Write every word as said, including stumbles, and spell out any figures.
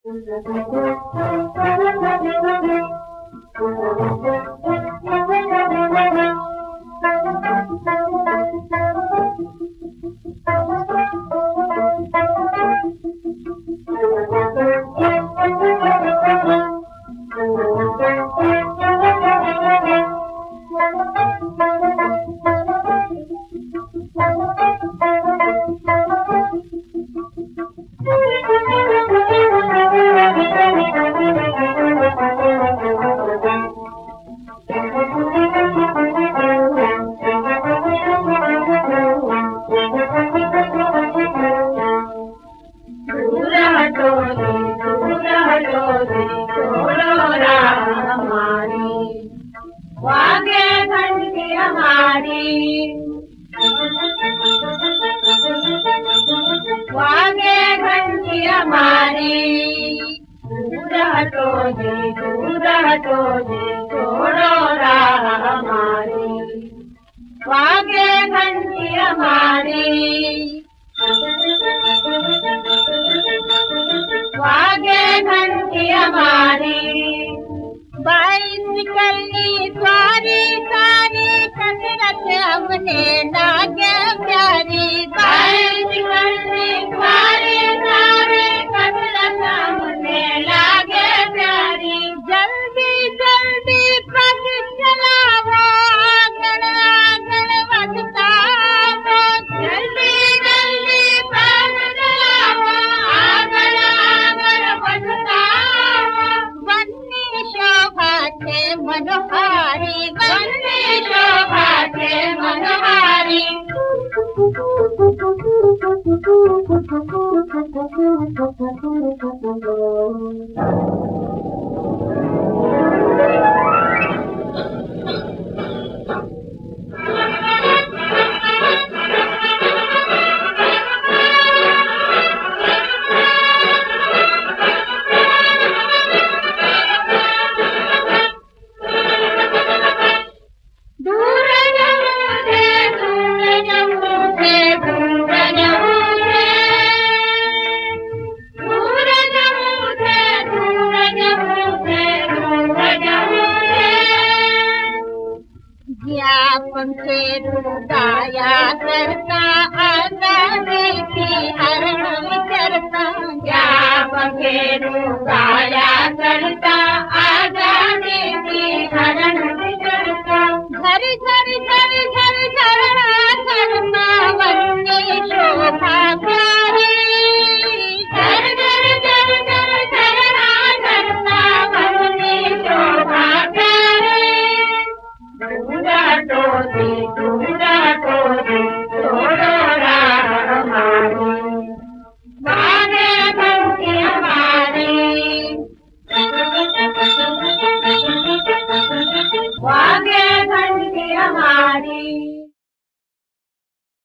वागे घंटी हमारी वागे घंटी हमारी दूर हटो जी दूर हटो जी छोड़ो राह हमारी वागे घंटी हमारी वागे घंटी हमारी बाइसिकली सवारी सारी कसरत हमने लागे प्यारी बाइसिकली सवारी सारी कसरत हमने लागे प्यारी जल्दी जल्दी पग चलावो आंगन आंगन बजता वो जल्दी जल्दी पग चलावो आंगन आंगन बजता वो बन्नी शोभा थे मनोहारी बन्नी शोभा थे मनोहारी पंखे गाया करता आजादी की हर हम करता क्या पंखे गाया करता आजादी की हर हम करता घर घर घर घर झरना करता वन्नी शोभा प्यारी घर घर घर घर झरना करता वन्नी शोभा प्यारी टोदी दूरा टोदी छोड़ो राह हमारी वागे घंटी हमारी वागे घंटी हमारी।